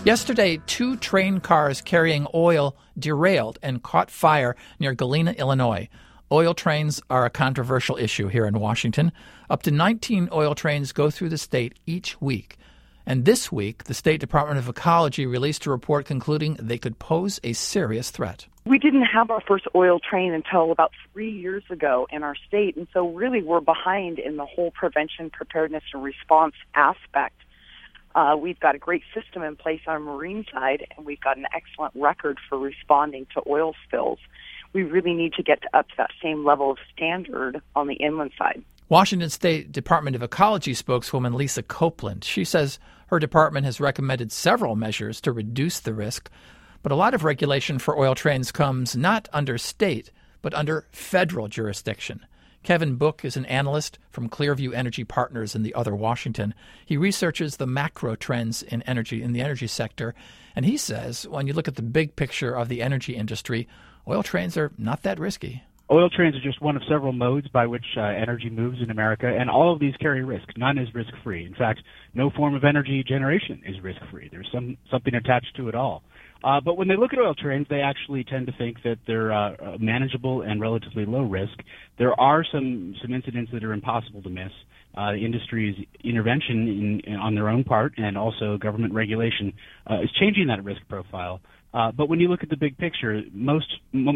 Yesterday, 2 train cars carrying oil derailed and caught fire near Galena, Illinois. Oil trains are a controversial issue here in Washington. Up to 19 oil trains go through the state each week. And this week, the State Department of Ecology released a report concluding they could pose a serious threat. We didn't have our first oil train until about 3 years ago in our state, and so really we're behind in the whole prevention, preparedness, and response aspect. We've got a great system in place on the marine side, and we've got an excellent record for responding to oil spills. We really need to get up to that same level of standard on the inland side. Washington State Department of Ecology spokeswoman Lisa Copeland. She says her department has recommended several measures to reduce the risk, but a lot of regulation for oil trains comes not under state, but under federal jurisdiction. Kevin Book is an analyst from Clearview Energy Partners in the Other Washington. He researches the macro trends in the energy sector, and he says when you look at the big picture of the energy industry, oil trains are not that risky. Oil trains are just one of several modes by which energy moves in America, and all of these carry risk. None is risk-free. In fact, no form of energy generation is risk-free. There's something attached to it all. But when they look at oil trains, they actually tend to think that they're manageable and relatively low risk. There are some incidents that are impossible to miss. Industry's intervention on their own part and also government regulation is changing that risk profile. But when you look at the big picture, most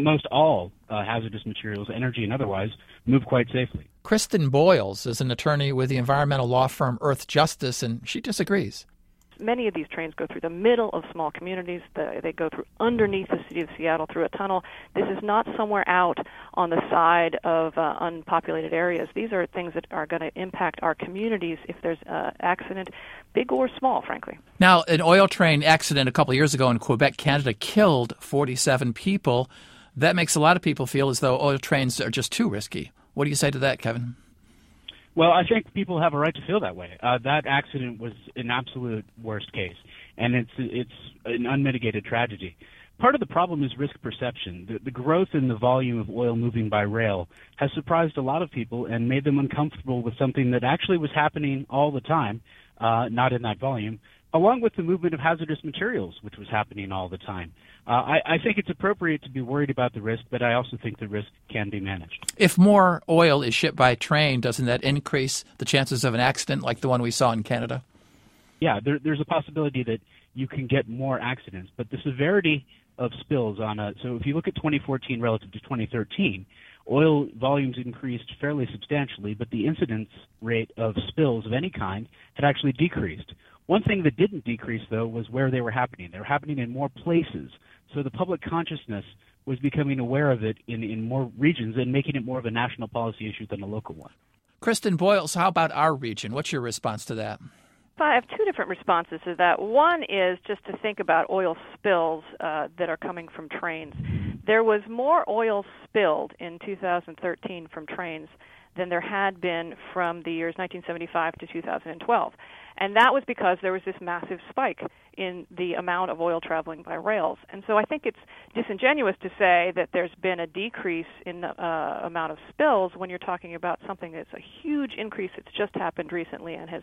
all hazardous materials, energy and otherwise, move quite safely. Kristen Boyles is an attorney with the environmental law firm Earth Justice, and she disagrees. Many of these trains go through the middle of small communities. They go through underneath the city of Seattle through a tunnel. This is not somewhere out on the side of unpopulated areas. These are things that are going to impact our communities if there's an accident, big or small, frankly. Now, an oil train accident a couple of years ago in Quebec, Canada, killed 47 people. That makes a lot of people feel as though oil trains are just too risky. What do you say to that, Kevin? Well, I think people have a right to feel that way. That accident was an absolute worst case, and it's an unmitigated tragedy. Part of the problem is risk perception. The growth in the volume of oil moving by rail has surprised a lot of people and made them uncomfortable with something that actually was happening all the time, not in that volume, along with the movement of hazardous materials, which was happening all the time. I think it's appropriate to be worried about the risk, but I also think the risk can be managed. If more oil is shipped by train, doesn't that increase the chances of an accident like the one we saw in Canada? Yeah, there's a possibility that you can get more accidents, but the severity of spills so if you look at 2014 relative to 2013, oil volumes increased fairly substantially, but the incidence rate of spills of any kind had actually decreased. One thing that didn't decrease, though, was where they were happening. They were happening in more places. So the public consciousness was becoming aware of it in more regions and making it more of a national policy issue than a local one. Kristen Boyles, how about our region? What's your response to that? I have two different responses to that. One is just to think about oil spills that are coming from trains. There was more oil spilled in 2013 from trains than there had been from the years 1975 to 2012. And that was because there was this massive spike in the amount of oil traveling by rails. And so I think it's disingenuous to say that there's been a decrease in the amount of spills when you're talking about something that's a huge increase that's just happened recently and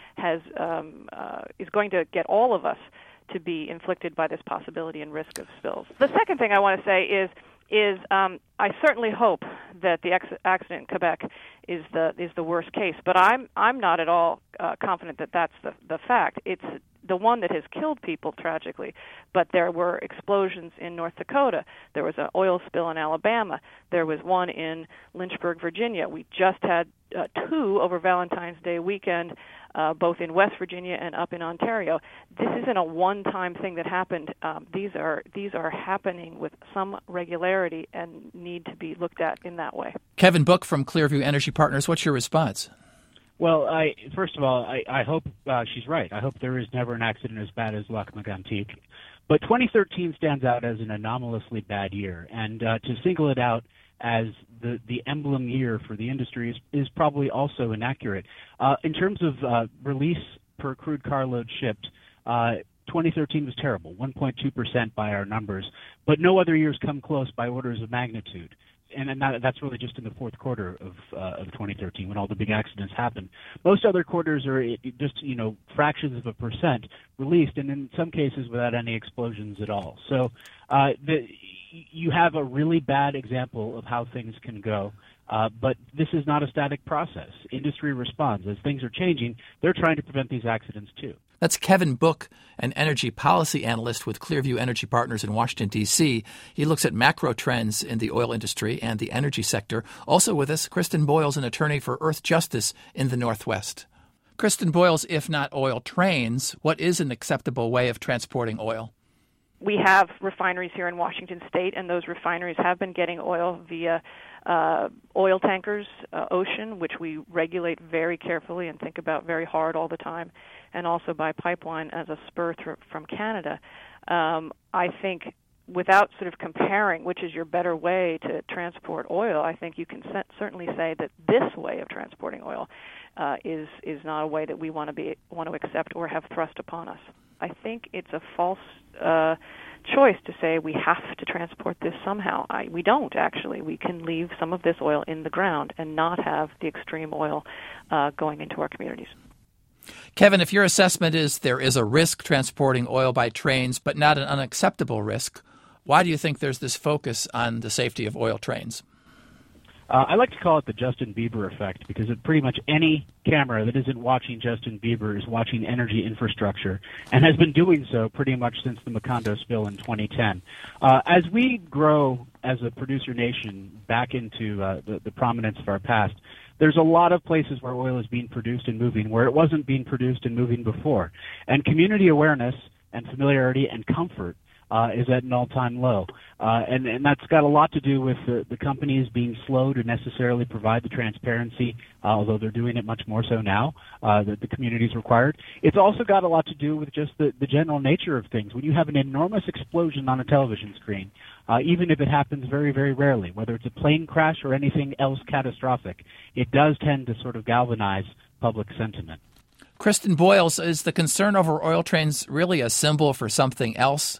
is going to get all of us to be inflicted by this possibility and risk of spills. The second thing I want to say is I certainly hope that the accident in Quebec is the worst case, but I'm not at all confident that that's the fact. It's the one that has killed people tragically, but there were explosions in North Dakota. There was an oil spill in Alabama. There was one in Lynchburg, Virginia. We just had 2 over Valentine's Day weekend, both in West Virginia and up in Ontario. This isn't a one-time thing that happened. These are happening with some regularity and need to be looked at in that way. Kevin Book from Clearview Energy Partners, what's your response? Well, first of all, I hope she's right. I hope there is never an accident as bad as Lac Mégantic. But 2013 stands out as an anomalously bad year, and to single it out as the emblem year for the industry is probably also inaccurate. In terms of release per crude carload shipped, 2013 was terrible, 1.2% by our numbers, but no other years come close by orders of magnitude. that's really just in the fourth quarter of 2013 when all the big accidents happened. Most other quarters are just fractions of a percent released, and in some cases without any explosions at all. So you have a really bad example of how things can go. But this is not a static process. Industry responds. As things are changing, they're trying to prevent these accidents too. That's Kevin Book, an energy policy analyst with Clearview Energy Partners in Washington, D.C. He looks at macro trends in the oil industry and the energy sector. Also with us, Kristen Boyles, an attorney for Earthjustice in the Northwest. Kristen Boyles, if not oil trains, what is an acceptable way of transporting oil? We have refineries here in Washington State, and those refineries have been getting oil via oil tankers, ocean, which we regulate very carefully and think about very hard all the time, and also by pipeline as a spur from Canada. I think without sort of comparing which is your better way to transport oil, I think you can certainly say that this way of transporting oil is not a way that we want to accept or have thrust upon us. I think it's a false choice to say we have to transport this somehow. We don't, actually. We can leave some of this oil in the ground and not have the extreme oil going into our communities. Kevin, if your assessment is there is a risk transporting oil by trains, but not an unacceptable risk, why do you think there's this focus on the safety of oil trains? I like to call it the Justin Bieber effect because pretty much any camera that isn't watching Justin Bieber is watching energy infrastructure and has been doing so pretty much since the Macondo spill in 2010. As we grow as a producer nation back into the prominence of our past, there's a lot of places where oil is being produced and moving where it wasn't being produced and moving before. And community awareness and familiarity and comfort is at an all-time low. And that's got a lot to do with the companies being slow to necessarily provide the transparency, although they're doing it much more so now, that the community is required. It's also got a lot to do with just the general nature of things. When you have an enormous explosion on a television screen, even if it happens very, very rarely, whether it's a plane crash or anything else catastrophic, it does tend to sort of galvanize public sentiment. Kristen Boyles, is the concern over oil trains really a symbol for something else?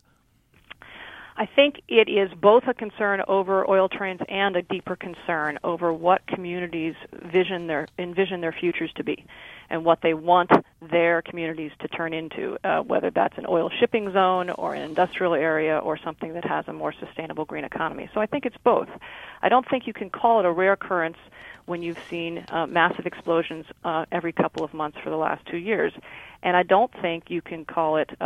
I think it is both a concern over oil trains and a deeper concern over what communities envision their futures to be and what they want their communities to turn into, whether that's an oil shipping zone or an industrial area or something that has a more sustainable green economy. So I think it's both. I don't think you can call it a rare occurrence when you've seen massive explosions every couple of months for the last 2 years. And I don't think you can call it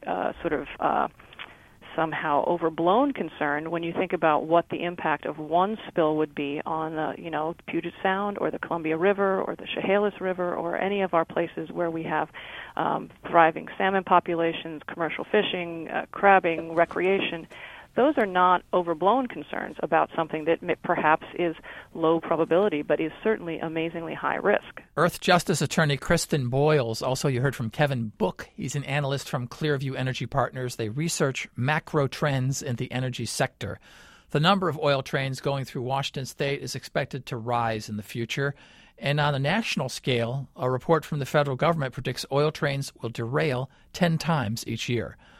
somehow overblown concern when you think about what the impact of one spill would be on the Puget Sound or the Columbia River or the Chehalis River or any of our places where we have thriving salmon populations, commercial fishing, crabbing, recreation. Those are not overblown concerns about something that perhaps is low probability, but is certainly amazingly high risk. Earthjustice attorney Kristen Boyles. Also, you heard from Kevin Book. He's an analyst from Clearview Energy Partners. They research macro trends in the energy sector. The number of oil trains going through Washington state is expected to rise in the future. And on a national scale, a report from the federal government predicts oil trains will derail 10 times each year.